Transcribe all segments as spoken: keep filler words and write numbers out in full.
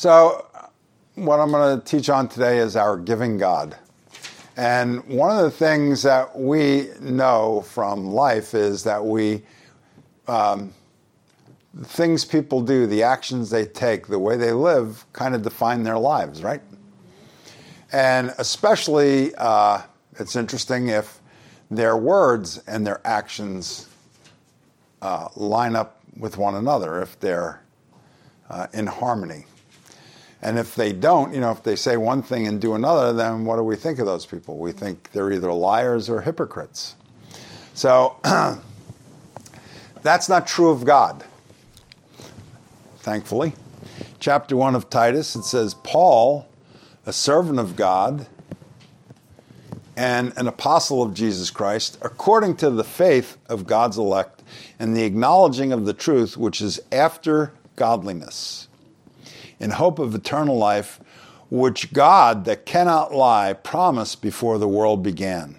So what I'm going to teach on today is our giving God. And one of the things that we know from life is that we, um, the things people do, the actions they take, the way they live, kind of define their lives, right? And especially, uh, it's interesting if their words and their actions uh, line up with one another, if they're uh, in harmony. And if they don't, you know, if they say one thing and do another, then what do we think of those people? We think they're either liars or hypocrites. So that's not true of God, thankfully. Chapter one of Titus, it says, Paul, a servant of God and an apostle of Jesus Christ, according to the faith of God's elect and the acknowledging of the truth which is after godliness, in hope of eternal life, which God, that cannot lie, promised before the world began.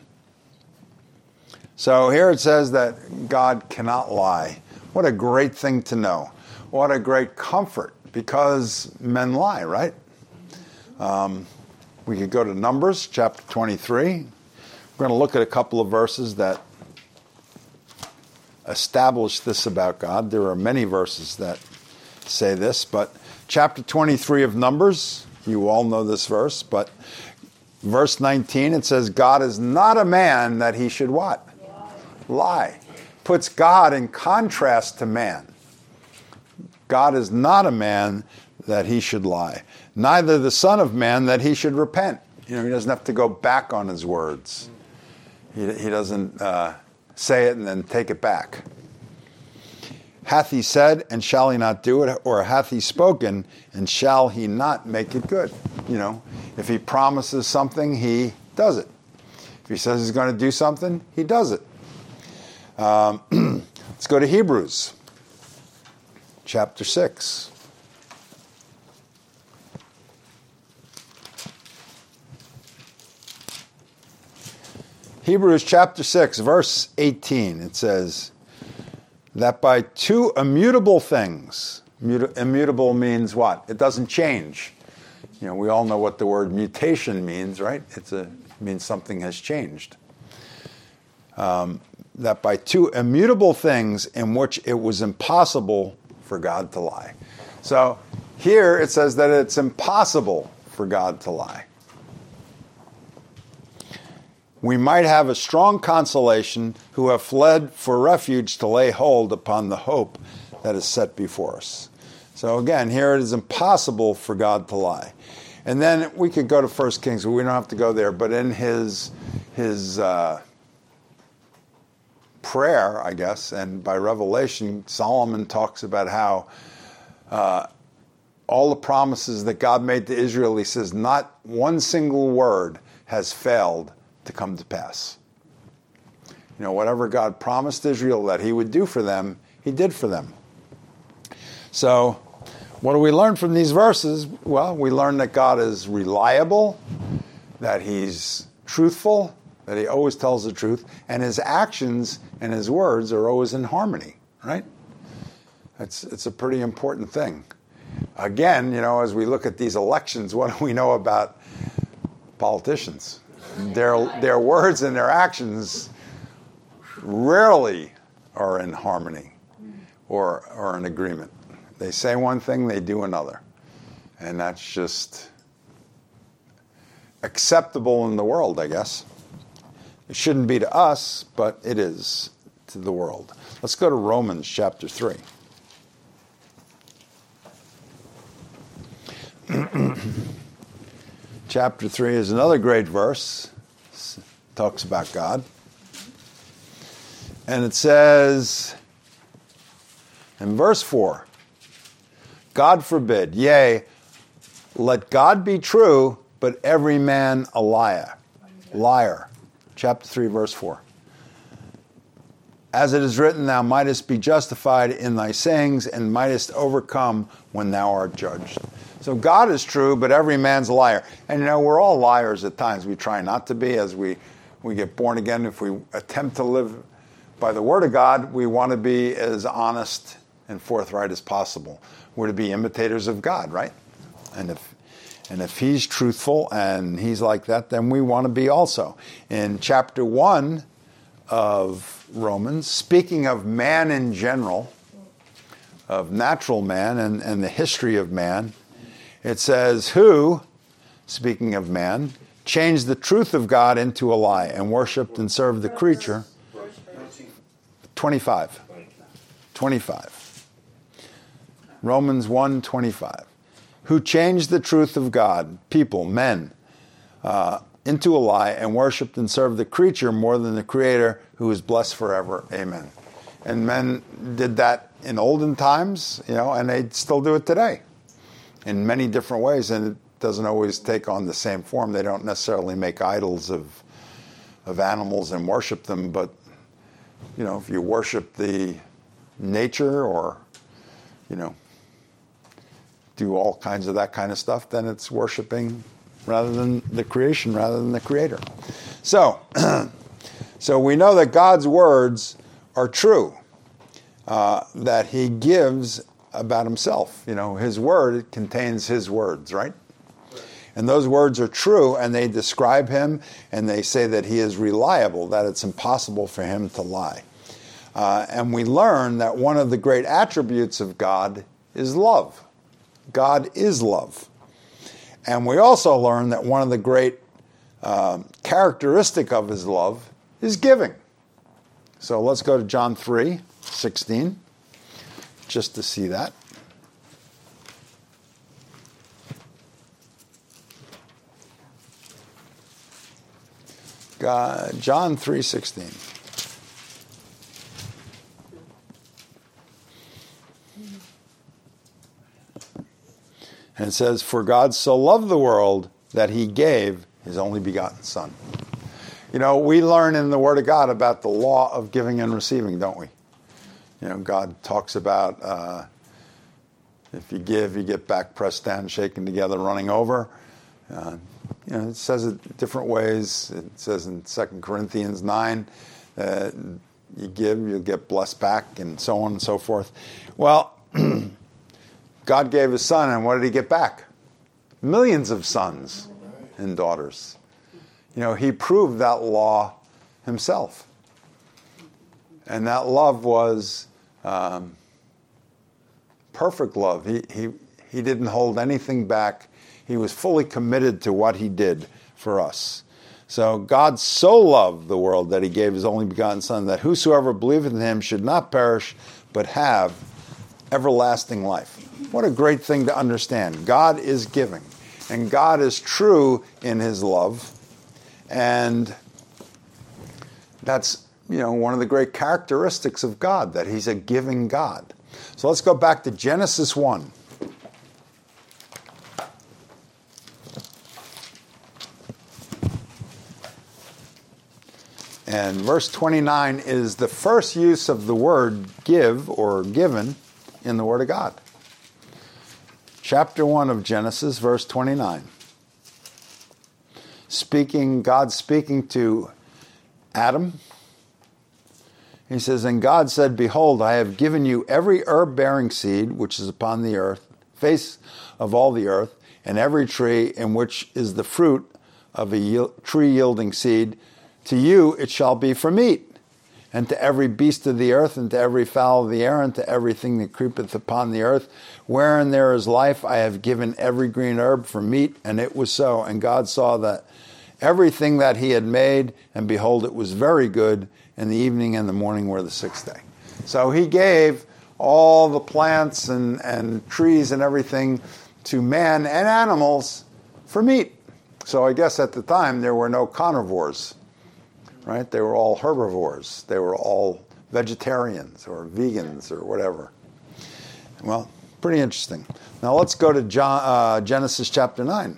So here it says that God cannot lie. What a great thing to know. What a great comfort, because men lie, right? Um, we could go to Numbers chapter twenty-three. We're going to look at a couple of verses that establish this about God. There are many verses that say this, but chapter twenty-three of Numbers, you all know this verse, but verse nineteen, it says, God is not a man that he should what? Lie. Puts God in contrast to man. God is not a man that he should lie. Neither the Son of Man that he should repent. You know, he doesn't have to go back on his words. He, he doesn't uh, say it and then take it back. Hath he said, and shall he not do it? Or hath he spoken, and shall he not make it good? You know, if he promises something, he does it. If he says he's going to do something, he does it. Um, let's go to Hebrews, chapter six. Hebrews chapter six, verse eighteen, it says, that by two immutable things, immutable means what? It doesn't change. You know, we all know what the word mutation means, right? It's a, it means something has changed. Um, that by two immutable things in which it was impossible for God to lie. So here it says that it's impossible for God to lie. We might have a strong consolation who have fled for refuge to lay hold upon the hope that is set before us. So again, here it is impossible for God to lie. And then we could go to First Kings, but we don't have to go there. But in his his uh, prayer, I guess, and by revelation, Solomon talks about how uh, all the promises that God made to Israel, he says, not one single word has failed to come to pass. You know, whatever God promised Israel that he would do for them, he did for them. So, what do we learn from these verses? Well, we learn that God is reliable, that he's truthful, that he always tells the truth, and his actions and his words are always in harmony, right? It's, it's a pretty important thing. Again, you know, as we look at these elections, what do we know about politicians? Their, their words and their actions rarely are in harmony or, or in agreement. They say one thing, they do another. And that's just acceptable in the world, I guess. It shouldn't be to us, but it is to the world. Let's go to Romans chapter three. Chapter three is another great verse. It talks about God. And it says in verse four, God forbid, yea, let God be true, but every man a liar. Liar. Chapter three, verse four. As it is written, thou mightest be justified in thy sayings, and mightest overcome when thou art judged. So God is true, but every man's a liar. And you know, we're all liars at times. We try not to be as we, we get born again. If we attempt to live by the Word of God, we want to be as honest and forthright as possible. We're to be imitators of God, right? And if and if he's truthful and he's like that, then we want to be also. In chapter one of Romans, speaking of man in general, of natural man and, and the history of man, it says, who, speaking of man, changed the truth of God into a lie and worshipped and served the creature. twenty-five. twenty-five. Romans one twenty-five. Who changed the truth of God, people, men, uh, into a lie and worshipped and served the creature more than the Creator, who is blessed forever. Amen. And men did that in olden times, you know, and they still do it today in many different ways, and it doesn't always take on the same form. They don't necessarily make idols of of animals and worship them, but, you know, if you worship the nature or, you know, do all kinds of that kind of stuff, then it's worshiping rather than the creation, rather than the Creator. So, so we know that God's words are true, uh, that He gives about Himself. You know, His word contains His words, right? And those words are true, and they describe Him, and they say that He is reliable, that it's impossible for Him to lie. Uh, and we learn that one of the great attributes of God is love. God is love. And we also learn that one of the great uh, characteristic of His love is giving. So let's go to John three sixteen, just to see that. God, John three sixteen. And it says, for God so loved the world that He gave His only begotten Son. You know, we learn in the Word of God about the law of giving and receiving, don't we? You know, God talks about uh, if you give, you get back pressed down, shaken together, running over. Uh, you know, it says it different ways. It says in Second Corinthians nine, uh, you give, you'll get blessed back, and so on and so forth. Well, God gave His Son, and what did He get back? Millions of sons and daughters. You know, He proved that law Himself. And that love was um, perfect love. He, he, he didn't hold anything back. He was fully committed to what He did for us. So God so loved the world that He gave His only begotten Son, that whosoever believeth in Him should not perish, but have everlasting life. What a great thing to understand. God is giving, and God is true in His love, and that's, you know, one of the great characteristics of God, that He's a giving God. So let's go back to Genesis one. And verse twenty-nine is the first use of the word give or given in the Word of God. Chapter one of Genesis, verse twenty-nine. Speaking, God speaking to Adam. He says, and God said, behold, I have given you every herb-bearing seed which is upon the earth, face of all the earth, and every tree in which is the fruit of a yield, tree yielding seed. To you it shall be for meat. And to every beast of the earth, and to every fowl of the air, and to everything that creepeth upon the earth, wherein there is life, I have given every green herb for meat. And it was so. And God saw that everything that He had made, and behold, it was very good. And the evening and the morning were the sixth day. So He gave all the plants and, and trees and everything to man and animals for meat. So I guess at the time there were no carnivores. Right? They were all herbivores. They were all vegetarians or vegans or whatever. Well, pretty interesting. Now let's go to John, uh, Genesis chapter nine.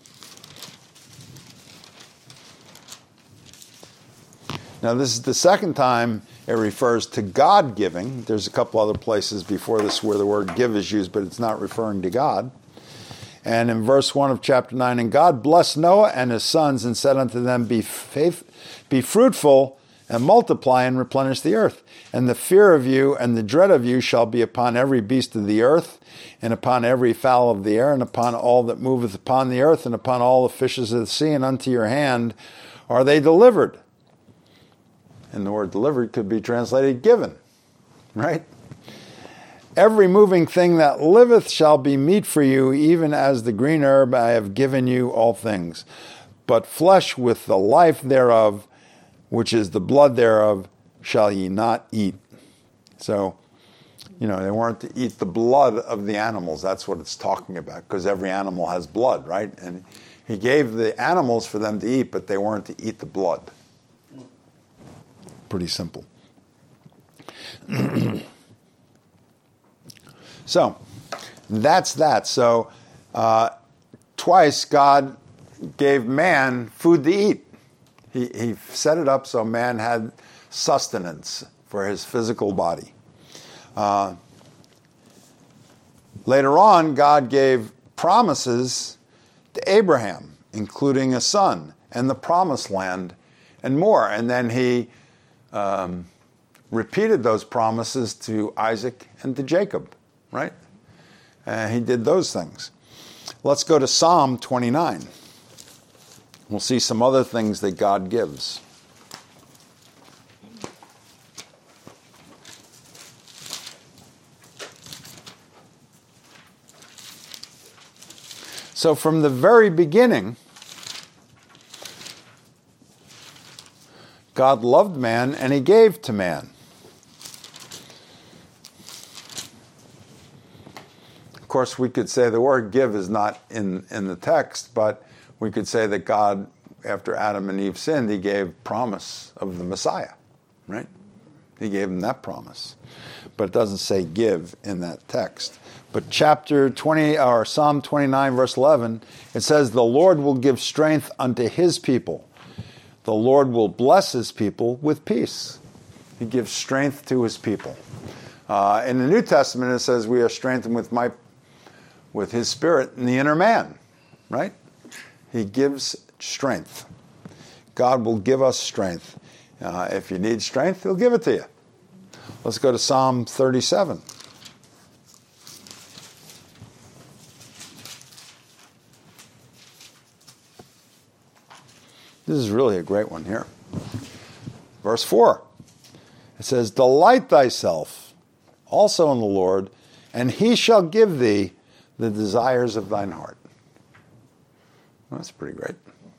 Now this is the second time it refers to God giving. There's a couple other places before this where the word give is used, but it's not referring to God. And in verse one of chapter nine, and God blessed Noah and his sons and said unto them, Be faith, be fruitful and multiply and replenish the earth. And the fear of you and the dread of you shall be upon every beast of the earth, and upon every fowl of the air, and upon all that moveth upon the earth, and upon all the fishes of the sea, and unto your hand are they delivered. And the word delivered could be translated given, right? Every moving thing that liveth shall be meat for you, even as the green herb I have given you all things. But flesh with the life thereof, which is the blood thereof, shall ye not eat. So, you know, they weren't to eat the blood of the animals. That's what it's talking about, because every animal has blood, right? And he gave the animals for them to eat, but they weren't to eat the blood. Pretty simple. So, that's that. So, uh, twice God gave man food to eat. He, he set it up so man had sustenance for his physical body. Uh, later on, God gave promises to Abraham, including a son and the promised land and more. And then he um, repeated those promises to Isaac and to Jacob, right? And he did those things. Let's go to Psalm twenty-nine. We'll see some other things that God gives. So from the very beginning, God loved man and he gave to man. Of course, we could say the word give is not in, in the text, but we could say that God, after Adam and Eve sinned, he gave promise of the Messiah, right? He gave them that promise. But it doesn't say give in that text. But chapter twenty, or Psalm twenty-nine, verse eleven, it says, the Lord will give strength unto his people. The Lord will bless his people with peace. He gives strength to his people. Uh, in the New Testament, it says we are strengthened with my, with his spirit in the inner man, right? He gives strength. God will give us strength. Uh, if you need strength, he'll give it to you. Let's go to Psalm thirty-seven. This is really a great one here. Verse four. It says, delight thyself also in the Lord, and he shall give thee the desires of thine heart. Well, that's pretty great.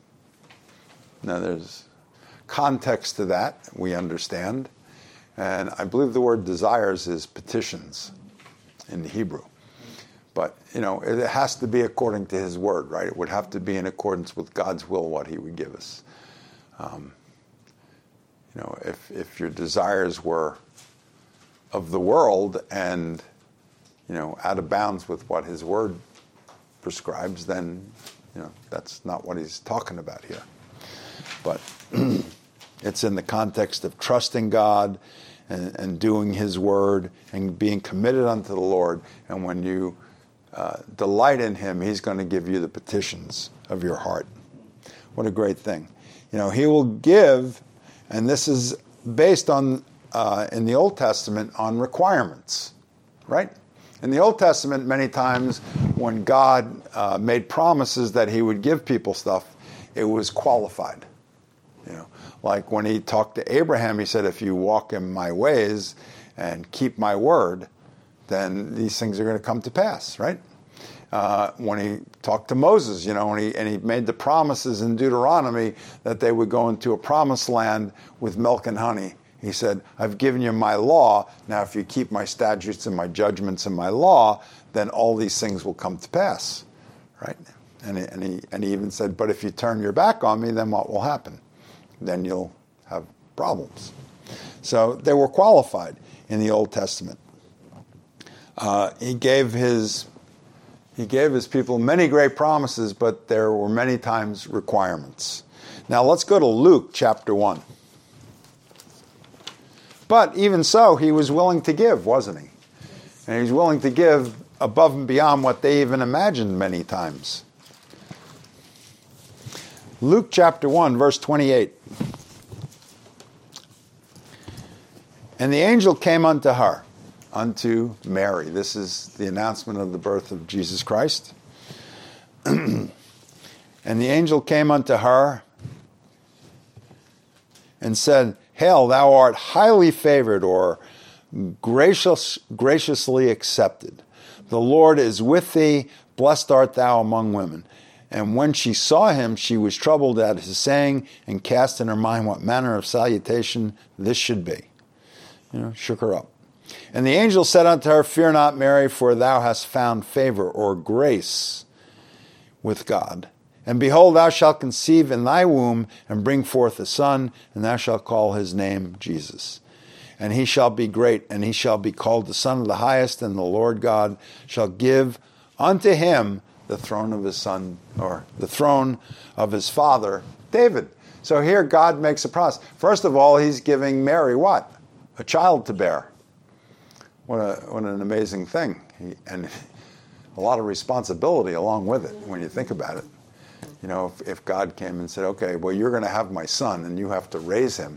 Now there's context to that, we understand. And I believe the word desires is petitions in the Hebrew. But, you know, it has to be according to his word, right? It would have to be in accordance with God's will, what he would give us. Um, you know, if, if your desires were of the world and, you know, out of bounds with what his word prescribes, then, you know, that's not what he's talking about here. But it's in the context of trusting God and, and doing his word and being committed unto the Lord. And when you uh, delight in him, he's going to give you the petitions of your heart. What a great thing. You know, he will give, and this is based on, uh, in the Old Testament, on requirements, right? In the Old Testament, many times when God uh, made promises that he would give people stuff, it was qualified. You know, like when he talked to Abraham, he said, if you walk in my ways and keep my word, then these things are going to come to pass, right? Uh, when he talked to Moses, you know, and he, and he made the promises in Deuteronomy that they would go into a promised land with milk and honey. He said, I've given you my law. Now, if you keep my statutes and my judgments and my law, then all these things will come to pass, right? And he, and he, and he even said, but if you turn your back on me, then what will happen? Then you'll have problems. So they were qualified in the Old Testament. Uh, he gave his he gave his people many great promises, but there were many times requirements. Now let's go to Luke chapter one. But even so, he was willing to give, wasn't he? And he was willing to give above and beyond what they even imagined many times. Luke chapter one, verse twenty-eight. And the angel came unto her, unto Mary. This is the announcement of the birth of Jesus Christ. And the angel came unto her and said, Hail, thou art highly favored, or gracious, graciously accepted. The Lord is with thee, blessed art thou among women. And when she saw him, she was troubled at his saying, and cast in her mind what manner of salutation this should be. You know, shook her up. And the angel said unto her, Fear not, Mary, for thou hast found favor or grace with God. And behold, thou shalt conceive in thy womb, and bring forth a son, and thou shalt call his name Jesus. And he shall be great, and he shall be called the Son of the Highest, and the Lord God shall give unto him the throne of his son, or the throne of his father, David. So here God makes a promise. First of all, he's giving Mary what? A child to bear. What, a, what an amazing thing. He, and a lot of responsibility along with it when you think about it. You know, if, if God came and said, okay, well, you're going to have my son and you have to raise him.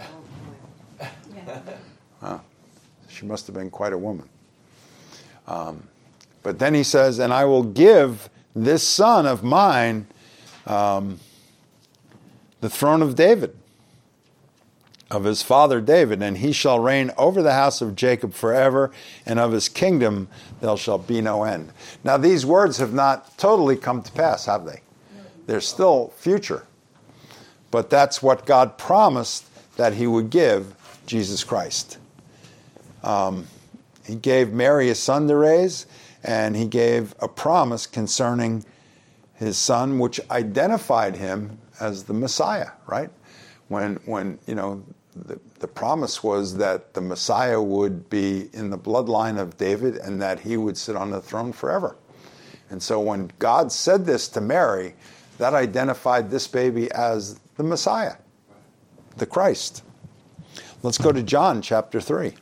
Wow. She must have been quite a woman. Um, but then he says, and I will give this son of mine um, the throne of David, of his father David, and he shall reign over the house of Jacob forever, and of his kingdom there shall be no end. Now these words have not totally come to pass, have they? They're still future. But that's what God promised that he would give Jesus Christ. Um, he gave Mary a son to raise, and he gave a promise concerning his son, which identified him as the Messiah, right? When, when you know, the, the promise was that the Messiah would be in the bloodline of David and that he would sit on the throne forever. And so when God said this to Mary, that identified this baby as the Messiah, the Christ. Let's go to John chapter three.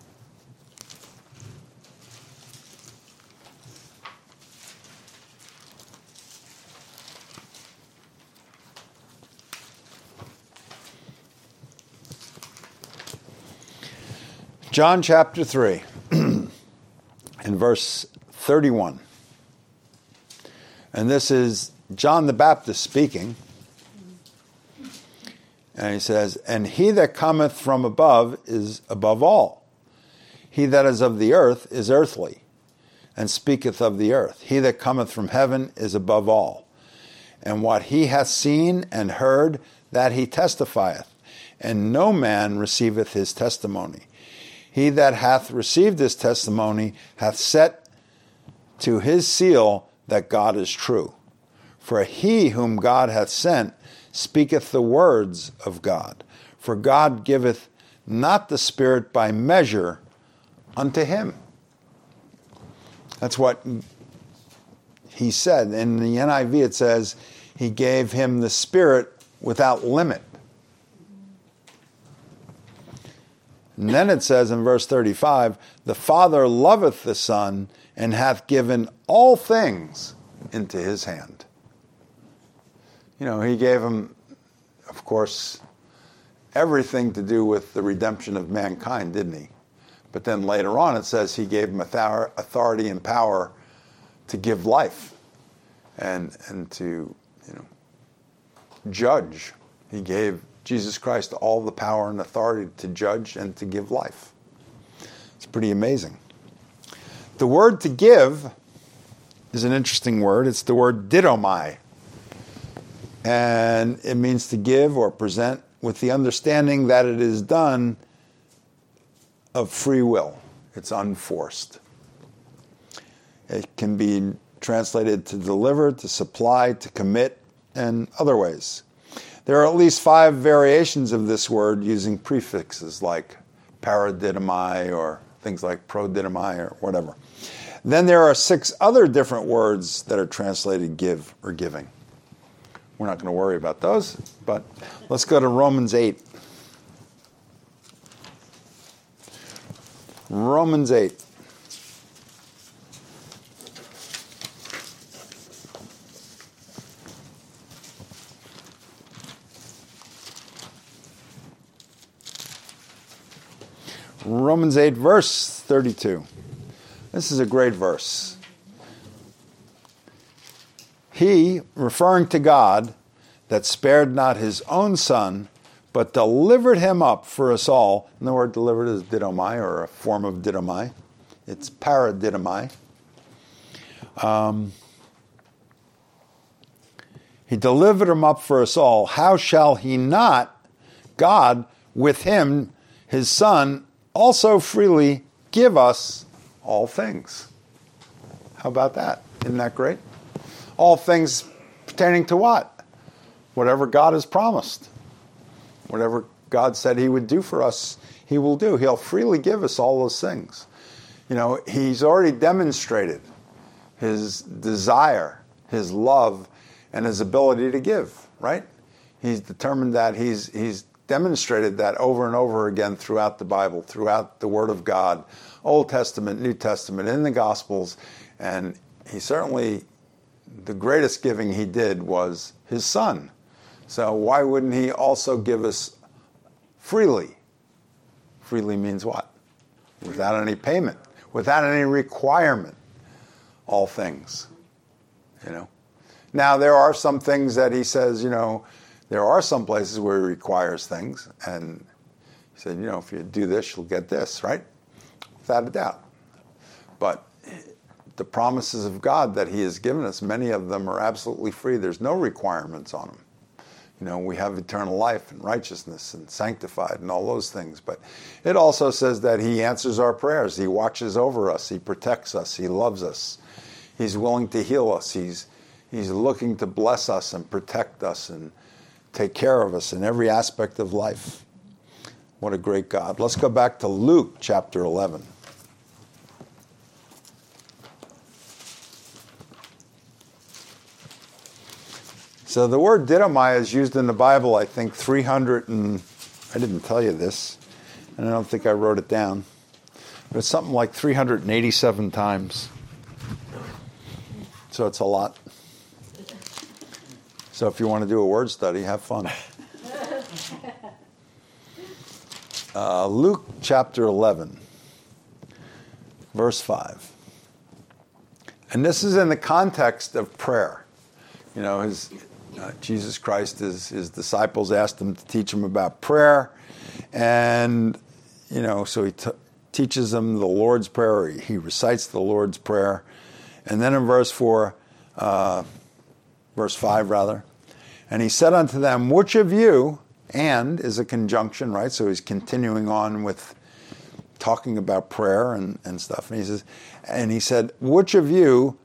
John chapter three, in verse thirty-one. And this is John the Baptist speaking. And he says, And he that cometh from above is above all. He that is of the earth is earthly, and speaketh of the earth. He that cometh from heaven is above all. And what he hath seen and heard, that he testifieth, and no man receiveth his testimony. He that hath received his testimony hath set to his seal that God is true. For he whom God hath sent speaketh the words of God. For God giveth not the Spirit by measure unto him. That's what he said. In the N I V it says, he gave him the Spirit without limit. And then it says in verse thirty-five, the Father loveth the Son, and hath given all things into his hand. You know, he gave him, of course, everything to do with the redemption of mankind, didn't he? But then later on it says he gave him authority and power to give life and and to, you know, judge. He gave Jesus Christ all the power and authority to judge and to give life. It's pretty amazing. The word to give is an interesting word. It's the word didomai. And it means to give or present with the understanding that it is done of free will. It's unforced. It can be translated to deliver, to supply, to commit, and other ways. There are at least five variations of this word using prefixes like paradidomai or things like prodidomai or whatever. Then there are six other different words that are translated give or giving. We're not going to worry about those, but let's go to Romans eight. Romans eight. Romans eight, verse thirty-two. This is a great verse. He, referring to God, that spared not his own son, but delivered him up for us all. And the word delivered is didomai, or a form of didomai. It's paradidomai. Um, he delivered him up for us all. How shall he not, God, with him, his son, also freely give us all things? How about that? Isn't that great? All things pertaining to what? Whatever God has promised. Whatever God said he would do for us, he will do. He'll freely give us all those things. You know, he's already demonstrated his desire, his love, and his ability to give, right? He's determined that. He's he's demonstrated that over and over again throughout the Bible, throughout the Word of God, Old Testament, New Testament, in the Gospels. And he certainly, the greatest giving he did was his son. So why wouldn't he also give us freely? Freely means what? Without any payment, without any requirement. All things, you know. Now, there are some things that he says, you know, there are some places where he requires things. And he said, you know, if you do this, you'll get this, right? Without a doubt. But the promises of God that he has given us, many of them are absolutely free. There's no requirements on them. You know, we have eternal life and righteousness and sanctified and all those things. But it also says that he answers our prayers. He watches over us. He protects us. He loves us. He's willing to heal us. He's, he's looking to bless us and protect us and take care of us in every aspect of life. What a great God. Let's go back to Luke chapter eleven. So the word didomai is used in the Bible, I think, three hundred and, I didn't tell you this, and I don't think I wrote it down, but it's something like three hundred eighty-seven times. So it's a lot. So if you want to do a word study, have fun. Uh, Luke chapter eleven, verse five. And this is in the context of prayer. You know, his... Uh, Jesus Christ, his, his disciples asked him to teach them about prayer. And, you know, so he t- teaches them the Lord's Prayer. Or he, he recites the Lord's Prayer. And then in verse four, uh, verse five rather, and he said unto them, which of you, and is a conjunction, right? So he's continuing on with talking about prayer and, and stuff. And he says, and he said, which of you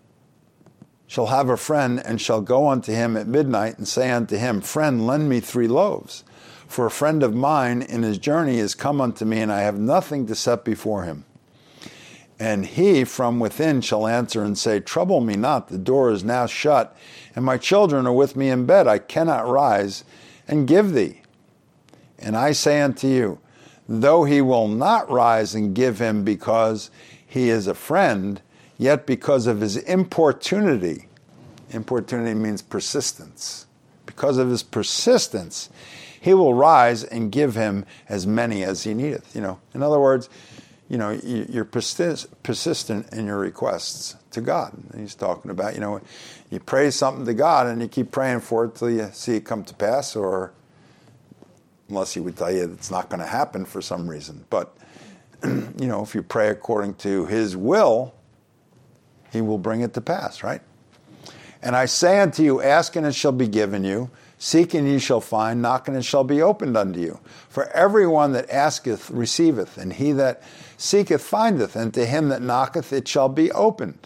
shall have a friend, and shall go unto him at midnight, and say unto him, friend, lend me three loaves. For a friend of mine in his journey is come unto me, and I have nothing to set before him. And he from within shall answer and say, trouble me not, the door is now shut, and my children are with me in bed. I cannot rise and give thee. And I say unto you, though he will not rise and give him because he is a friend, yet because of his importunity, importunity means persistence, because of his persistence, he will rise and give him as many as he needeth. You know, in other words, you know, you're persist, persistent in your requests to God. And he's talking about, you know, you pray something to God and you keep praying for it till you see it come to pass, or unless he would tell you it's not going to happen for some reason. But, you know, if you pray according to his will, he will bring it to pass, right? And I say unto you, ask and it shall be given you, seek and ye shall find, knock and it shall be opened unto you. For everyone that asketh receiveth, and he that seeketh findeth, and to him that knocketh it shall be opened.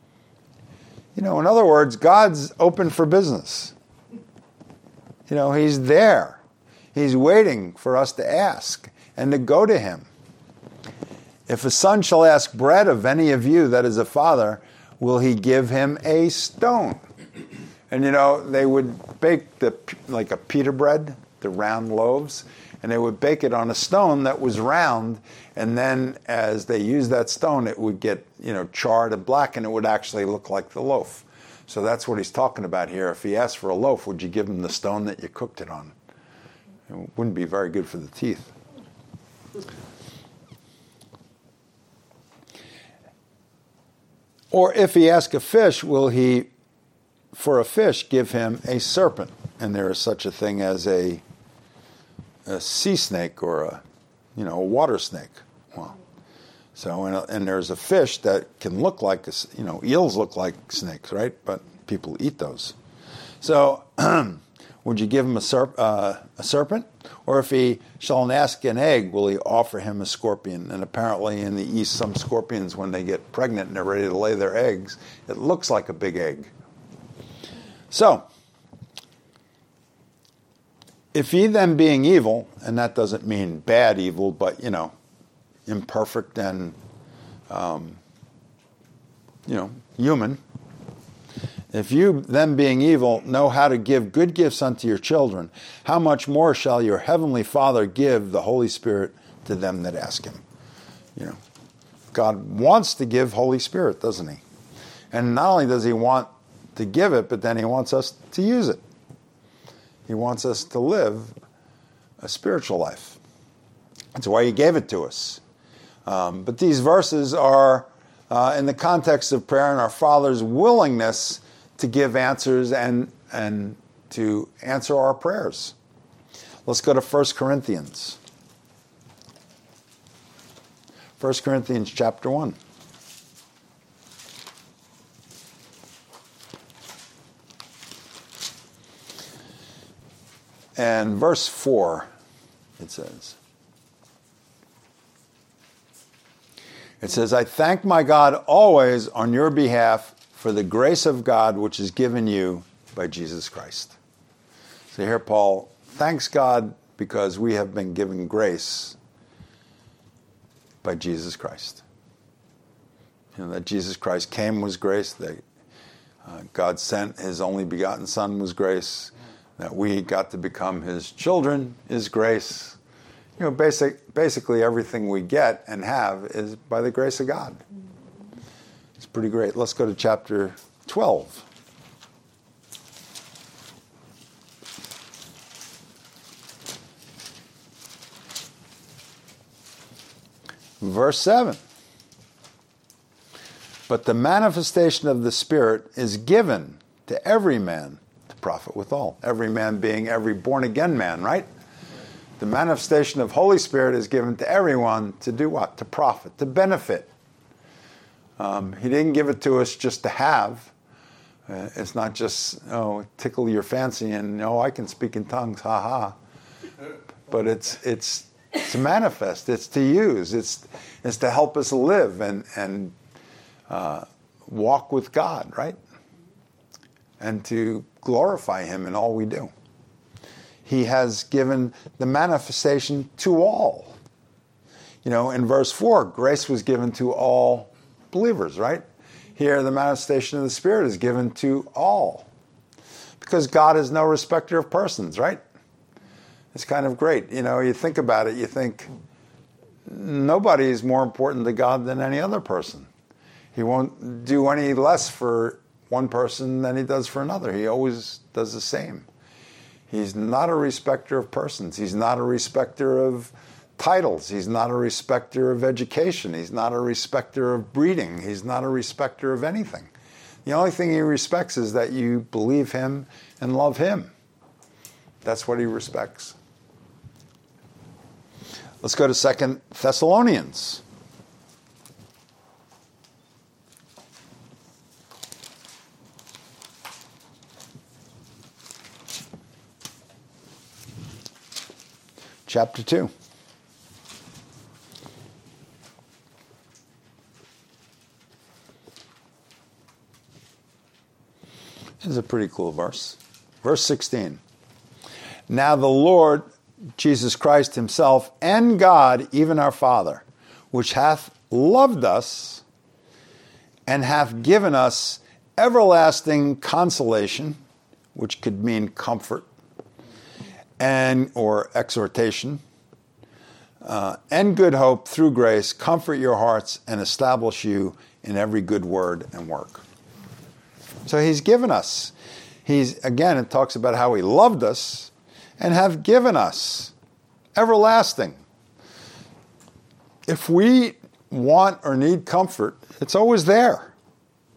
You know, in other words, God's open for business. You know, he's there. He's waiting for us to ask and to go to him. If a son shall ask bread of any of you that is a father, will he give him a stone? And you know, they would bake the like a pita bread, the round loaves, and they would bake it on a stone that was round, and then as they used that stone, it would get, you know, charred and black, and it would actually look like the loaf. So that's what he's talking about here. If he asked for a loaf, would you give him the stone that you cooked it on? It wouldn't be very good for the teeth. Or if he ask a fish, will he, for a fish, give him a serpent? And there is such a thing as a, a sea snake or a, you know, a water snake. Well, so and, and there's a fish that can look like, a, you know, eels look like snakes, right? But people eat those. So would you give him a, serp, uh, a serpent? Or if he shall ask an egg, will he offer him a scorpion? And apparently in the East, some scorpions, when they get pregnant and they're ready to lay their eggs, it looks like a big egg. So, if he then being evil, and that doesn't mean bad evil, but, you know, imperfect and, um, you know, human, if you then being evil know how to give good gifts unto your children, how much more shall your heavenly Father give the Holy Spirit to them that ask him? You know, God wants to give Holy Spirit, doesn't he? And not only does he want to give it, but then he wants us to use it. He wants us to live a spiritual life. That's why he gave it to us. Um, but these verses are uh, in the context of prayer and our Father's willingness to give answers and, and to answer our prayers. Let's go to First Corinthians. First Corinthians chapter one. And verse four, it says, it says, I thank my God always on your behalf for the grace of God which is given you by Jesus Christ. So here Paul thanks God because we have been given grace by Jesus Christ. You know, that Jesus Christ came was grace, that uh, God sent his only begotten Son was grace, that we got to become his children is grace. You know, basic, basically everything we get and have is by the grace of God. It's pretty great. Let's go to chapter twelve. Verse seven. But the manifestation of the Spirit is given to every man to profit withal. Every man being every born-again man, right? The manifestation of Holy Spirit is given to everyone to do what? To profit, to benefit. Um, he didn't give it to us just to have. Uh, it's not just, oh, tickle your fancy and, oh, I can speak in tongues, ha ha. But it's it's to manifest, it's to use, it's it's to help us live and, and uh, walk with God, right? And to glorify him in all we do. He has given the manifestation to all. You know, in verse four, grace was given to all believers, right? Here, the manifestation of the Spirit is given to all. Because God is no respecter of persons, right? It's kind of great. You know, you think about it, you think nobody is more important to God than any other person. He won't do any less for one person than he does for another. He always does the same. He's not a respecter of persons. He's not a respecter of titles. He's not a respecter of education. He's not a respecter of breeding. He's not a respecter of anything. The only thing he respects is that you believe him and love him. That's what he respects. Let's go to Second Thessalonians. Chapter two. This is a pretty cool verse. Verse sixteen. Now the Lord Jesus Christ himself and God, even our Father, which hath loved us and hath given us everlasting consolation, which could mean comfort, and or exhortation, uh, and good hope through grace, comfort your hearts and establish you in every good word and work. So he's given us. He's, again, it talks about how he loved us and have given us everlasting. If we want or need comfort, it's always there.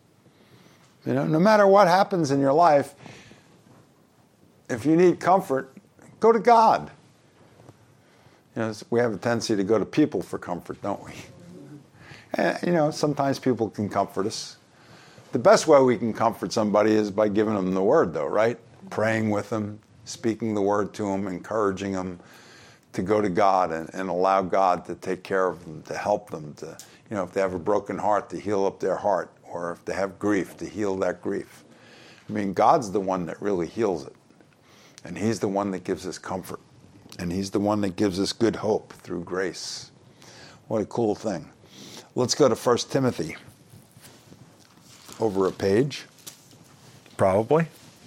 You know, no matter what happens in your life, if you need comfort, go to God. You know, we have a tendency to go to people for comfort, don't we? And, you know, sometimes people can comfort us. The best way we can comfort somebody is by giving them the word, though, right? Praying with them, speaking the word to them, encouraging them to go to God and, and allow God to take care of them, to help them, to, you know, if they have a broken heart, to heal up their heart, or if they have grief, to heal that grief. I mean, God's the one that really heals it. And he's the one that gives us comfort. And he's the one that gives us good hope through grace. What a cool thing. Let's go to First Timothy. Over a page, probably.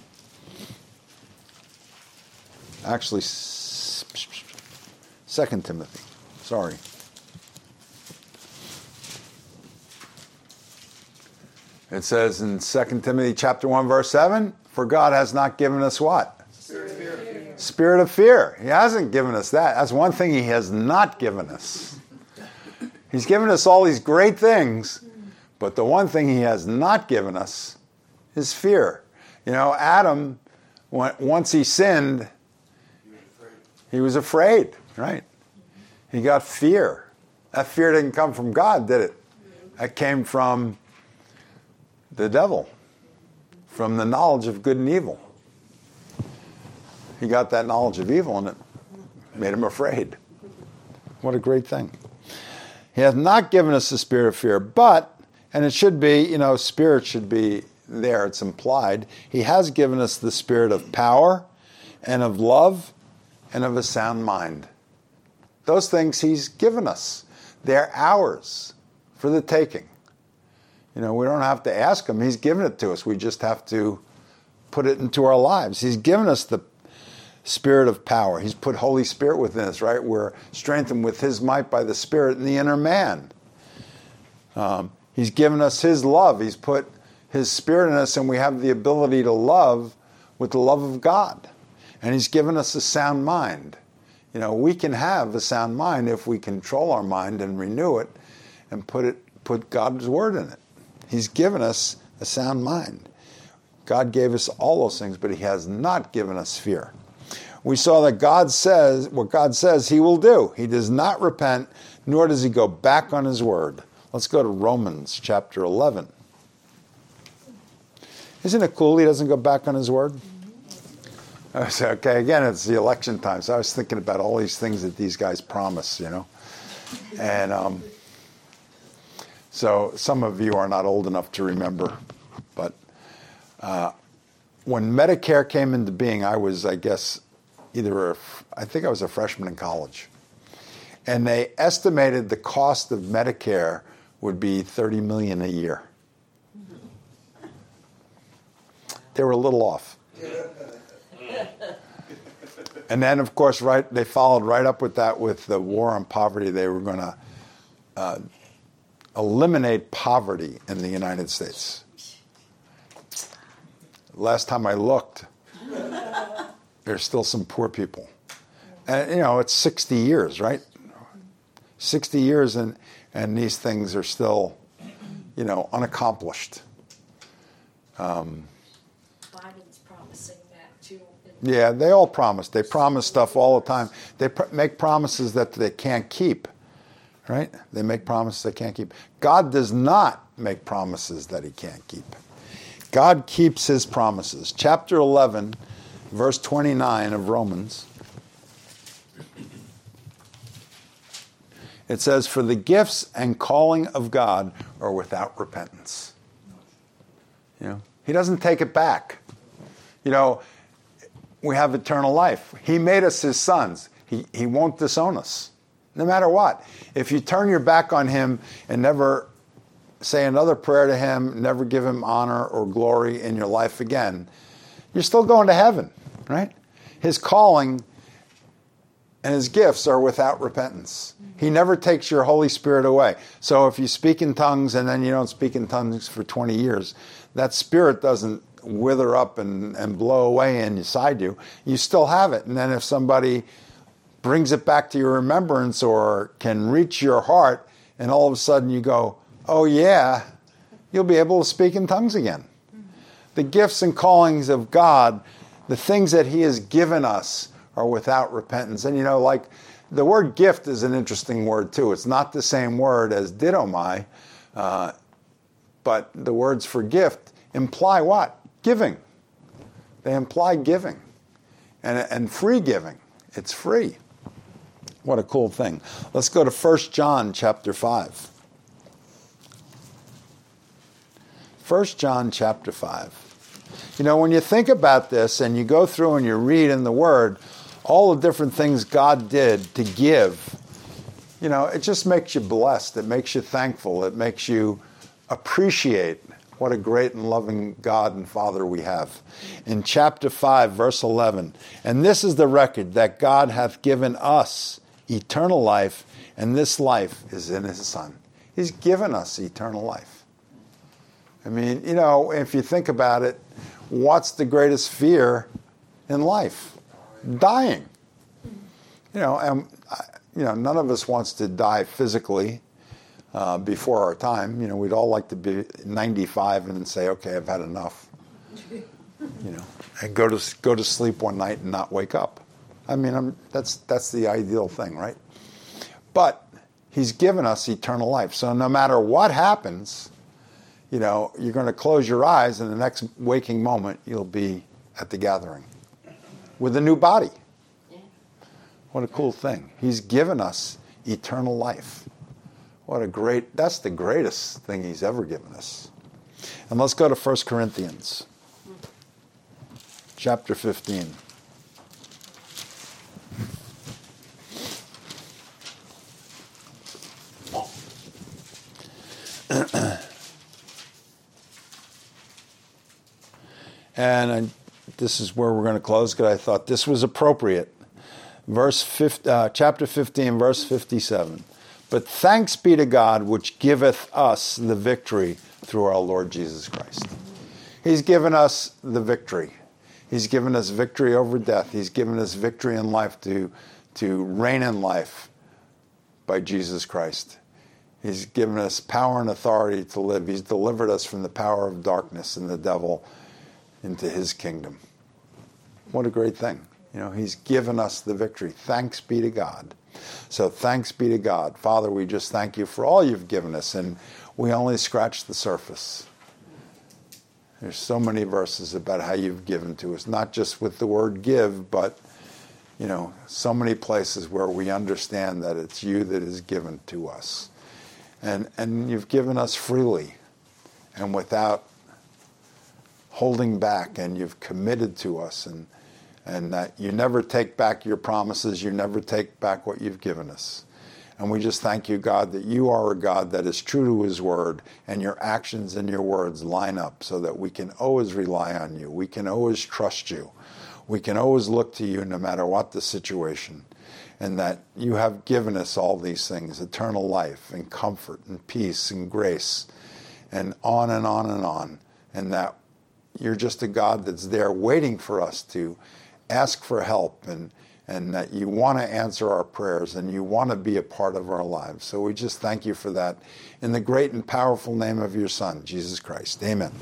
Actually, Second Timothy. Sorry. It says in Second Timothy chapter one, verse seven, for God has not given us what? Spirit of fear. Spirit of fear. He hasn't given us that. That's one thing he has not given us. He's given us all these great things, but the one thing he has not given us is fear. You know, Adam, once he sinned, he was afraid, right? He got fear. That fear didn't come from God, did it? That came from the devil, from the knowledge of good and evil. He got that knowledge of evil and it made him afraid. What a great thing. He hath not given us the spirit of fear, but, and it should be, you know, spirit should be there, it's implied. He has given us the spirit of power and of love and of a sound mind. Those things he's given us. They're ours for the taking. You know, we don't have to ask him. He's given it to us. We just have to put it into our lives. He's given us the spirit of power. He's put Holy Spirit within us, right? We're strengthened with his might by the Spirit in the inner man. Um, he's given us his love. He's put his Spirit in us, and we have the ability to love with the love of God. And he's given us a sound mind. You know, we can have a sound mind if we control our mind and renew it and put it, put God's word in it. He's given us a sound mind. God gave us all those things, but he has not given us fear. We saw that God says, what God says he will do. He does not repent, nor does he go back on his word. Let's go to Romans chapter eleven. Isn't it cool he doesn't go back on his word? I say, okay, again, it's the election time, so I was thinking about all these things that these guys promise, you know. And um, so some of you are not old enough to remember, but uh, when Medicare came into being, I was, I guess, either a, I think I was a freshman in college, and they estimated the cost of Medicare would be thirty million dollars a year. They were a little off. And then, of course, right, they followed right up with that with the war on poverty. They were going to uh, eliminate poverty in the United States. Last time I looked, there's still some poor people. And, you know, it's sixty years, right? sixty years, and, and these things are still, you know, unaccomplished. Um, Biden's promising that, too. Yeah, they all promise. They promise stuff all the time. They pr- make promises that they can't keep, right? They make promises they can't keep. God does not make promises that he can't keep. God keeps his promises. Chapter eleven, verse twenty-nine of Romans. It says, for the gifts and calling of God are without repentance. You know, he doesn't take it back. You know, we have eternal life. He made us his sons. He, he won't disown us, no matter what. If you turn your back on him and never say another prayer to him, never give him honor or glory in your life again, you're still going to heaven, right? His calling and his gifts are without repentance. He never takes your Holy Spirit away. So if you speak in tongues and then you don't speak in tongues for twenty years, that spirit doesn't wither up and, and blow away inside you. You still have it. And then if somebody brings it back to your remembrance or can reach your heart, and all of a sudden you go, oh yeah, you'll be able to speak in tongues again. The gifts and callings of God, the things that he has given us, are without repentance. And you know, like, the word gift is an interesting word too. It's not the same word as didomai, uh, but the words for gift imply what? Giving. They imply giving and, and free giving. It's free. What a cool thing. Let's go to First John chapter five. First John chapter five. You know, when you think about this and you go through and you read in the Word all the different things God did to give, you know, it just makes you blessed. It makes you thankful. It makes you appreciate what a great and loving God and Father we have. In chapter five, verse eleven, and this is the record, that God hath given us eternal life, and this life is in his Son. He's given us eternal life. I mean, you know, if you think about it, what's the greatest fear in life? Dying. You know, and you know, none of us wants to die physically uh, before our time. You know, we'd all like to be ninety-five and say, "Okay, I've had enough." You know, and go to go to sleep one night and not wake up. I mean, I'm, that's that's the ideal thing, right? But he's given us eternal life, so no matter what happens, you know, you're going to close your eyes, and the next waking moment you'll be at the gathering with a new body. What a cool thing. He's given us eternal life. What a great, that's the greatest thing he's ever given us. And let's go to First Corinthians chapter fifteen. And I, this is where we're going to close, because I thought this was appropriate. Verse fifty, uh, chapter fifteen, verse fifty-seven. But thanks be to God, which giveth us the victory through our Lord Jesus Christ. He's given us the victory. He's given us victory over death. He's given us victory in life to, to reign in life by Jesus Christ. He's given us power and authority to live. He's delivered us from the power of darkness and the devil into his kingdom. What a great thing. You know, he's given us the victory. Thanks be to God. So thanks be to God. Father, we just thank you for all you've given us, and we only scratched the surface. There's so many verses about how you've given to us, not just with the word give, but, you know, so many places where we understand that it's you that is given to us. And and you've given us freely and without holding back, and you've committed to us, and and that you never take back your promises, you never take back what you've given us. And we just thank you, God, that you are a God that is true to his word, and your actions and your words line up so that we can always rely on you. We can always trust you. We can always look to you no matter what the situation. And that you have given us all these things, eternal life and comfort and peace and grace, and on and on and on. And that you're just a God that's there waiting for us to ask for help, and, and that you want to answer our prayers, and you want to be a part of our lives. So we just thank you for that in the great and powerful name of your Son, Jesus Christ. Amen.